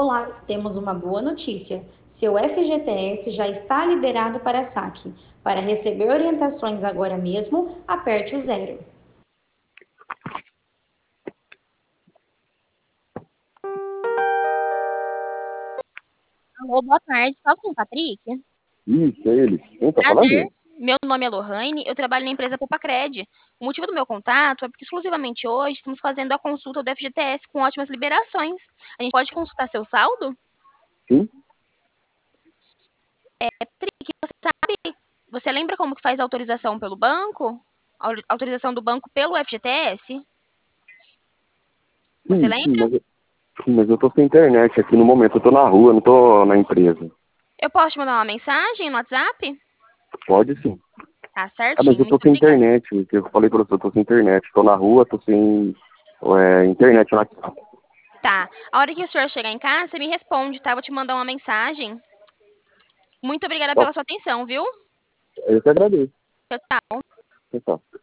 Olá, temos uma boa notícia. Seu FGTS já está liberado para saque. Para receber orientações agora mesmo, aperte o 0. Alô, boa tarde. Fala com o Patrick. Isso, é ele. Quem tá Prazer. falando? Meu nome é Lohane, eu trabalho na empresa Popacred. O motivo do meu contato é porque exclusivamente hoje estamos fazendo a consulta do FGTS com ótimas liberações. A gente pode consultar seu saldo? Sim? Patrick, você lembra como que faz a autorização pelo banco? A autorização do banco pelo FGTS? Você Sim, lembra? mas eu tô sem internet aqui no momento. Eu tô na rua, não tô na empresa. Eu posso te mandar uma mensagem no WhatsApp? Pode sim. Tá Ah, mas certinho, eu tô muito sem obrigada. internet. Eu falei pra você, eu tô sem internet. Tô na rua, tô sem internet na casa. Tá. A hora que o senhor chegar em casa, você me responde, tá? Vou te mandar uma mensagem. Muito obrigada Ó, pela sua atenção, viu? eu que agradeço. Tchau, tchau. Tchau.